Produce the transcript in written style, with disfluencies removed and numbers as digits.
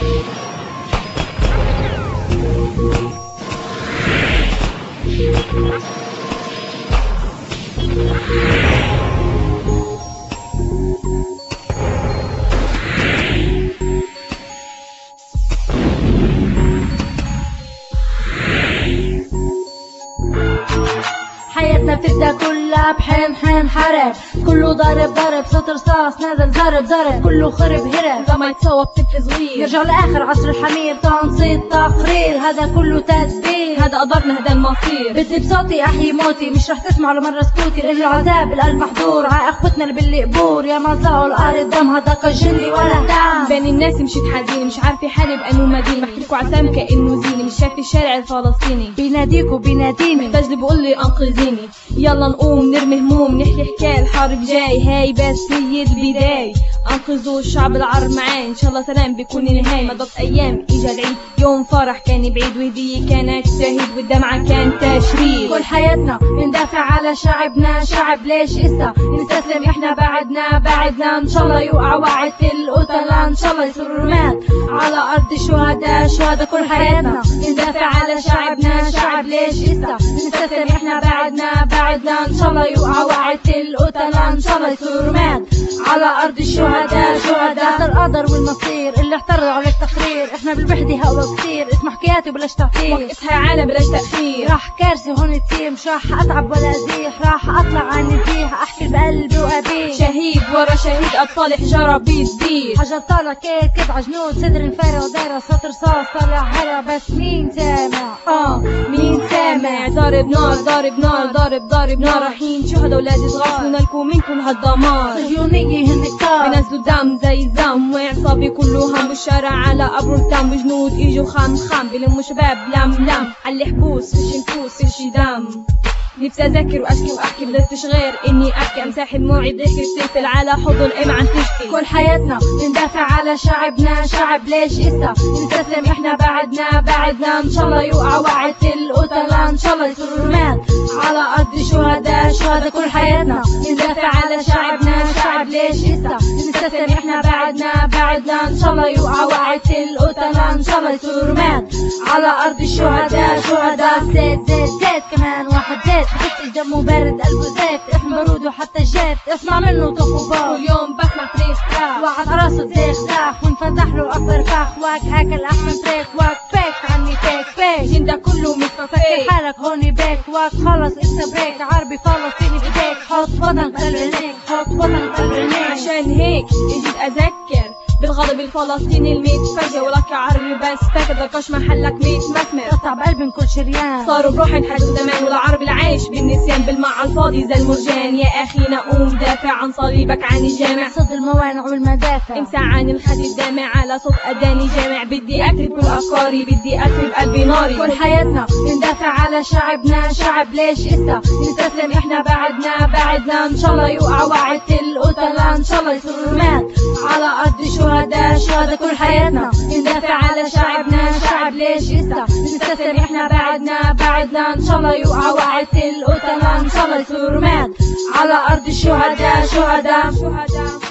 حياتنا بتبدا كلها بحين حين حرب، كله ضرب ضرب، صوت رصاص نازل ضرب ضرب، كله خرب هرب لما يتصوب طفل صغير يرجع لاخر عصر الحمير، تنصيب تقرير، هذا كله تدبير، هذا قدرنا هذا المصير. بدي بصوتي احيي موتي، مش رح تسمعوا لمرة سكوتي، العذاب القلب محضور ع اخوتنا اللي باللي قبور، يا ما زقوا الارض دم هذا جندي ولا دم. بين الناس مشيت حزين، مش عارفه حالي بانه مدين، بحكيلكوا عسام كانه زيني، مش شايفه الشارع الفلسطيني بيناديكوا بيناديني، محتاج لي بقول لي انقذيني. يلا نقوم نرمي هموم، نحكي حكايه الحرب جاي، هاي بس هي البدايه، انقذوا الشعب العرب معاي، ان شاء الله سلام بيكون نهاية. مضت ايام اجا العيد، يوم فرح كان بعيد، وهدية كانت شهيد، والدمعة كان تشريد. كل حياتنا ندافع على شعبنا، شعب ليش اسا نستسلم، احنا بعدنا ان شاء الله يوقع وعد القتلة، ان شاء الله يصير رماد على ارض الشهداء، شهداء. كل حياتنا ندافع على شعبنا، شعب ليش اسا نستسلم، احنا بعدنا ان شاء الله يوقع وعد القتلة، ان شاء الله يصير رماد على ارض الشهداء، شهداء. القدر والمصير اللي اعترضوا على التقرير، احنا بالوحدة هوا كتير، اسمع حكاياتي بلاش تعطيل، اصحى عالم بلاش تأخير، راح كارثة هون تصير، مش راح اتعب ولا ازيح، راح اطلع عن الزيح، احكي بقلبي وابيه، شهيد ورا شهيد، ابطال حجارة بيزيد، حجر طالع كيف عجنود، صدر انفرى ودايرة، صوت رصاص طالع هرا، بس مين سامع؟ مين سامع؟ ضارب نار ضارب نار ضارب نار، رايحين شهداء ولاد صغار، لكم منكم هالدمار، صهيونية هن كتار، بنزلوا دم زي الزم، وعصابي كلهم بالشارع على قبر الدم، وجنود اجوا خام بلموا شباب لم على حبوس فيش نفوس فيش دم. نفسي اذكر واشكي واحكي، بدتش غير اني ابكي، امسح دموعي ضحكي بتقفل على حضن ام عم تشكي. كل حياتنا ندافع على شعبنا، شعب ليش اسا نستسلم، احنا بعدنا ان شاء الله يوقع وعد القتلة، ان شاء الله يصير رماد على ارض الشهداء، شهداء. كل حياتنا ندافع على شعبنا، شعب ليش اسا نستسلم، احنا بعدنا ان شاء الله يوقع وعد القتلة، ان شاء الله يصير رماد على ارض الشهداء، شهداء. زيت كمان واحد زيت، بحس دمه بارد قلبه زيت، احنا برود وحتى الجيت اسمع منه طخوبات، كل يوم بسمع فريخ وعد راسه زيخ داخ، وانفتح له اكبر فاخ، واك هاك الاحسن فريخ، واك فيك عني فيك جين ده كله متفق حالك هوني بيك، واك خلص انت بريك، عربي فلسطيني بايديك، حط وطنك قلب عينيك، حط وطنك قلب عينيك. عشان هيك اجيت اذكر بالغضب الفلسطيني الميت فجأة، ولك عربي بس فاكر دكاش محلك ميت مسمر، قطع بقلبي من كل شريان، صاروا بروح انحدوا زمان، والعربي العايش بالنسيان، بالمع الفاضي زي المرجان. يا اخينا قوم دافع عن صليبك عن الجامع، صد الموانع والمدافع، امسح عن الخد الدامع على صوت اذاني جامع، بدي اكتب كل افكاري، بدي اكتب قلبي ناري. كل حياتنا ندافع على شعبنا، شعب ليش اسا نستسلم، احنا بعدنا ان شاء الله يوقع وعد القتلة، ان شاء الله يصير رماد على ارض الشهداء، شهداء. كل حياتنا ندافع على شعبنا، شعب ليش اسا نستسلم، احنا بعدنا ان شاء الله يوقع وعد القتلة، ان شاء الله يصير رماد على ارض الشهداء، شهداء.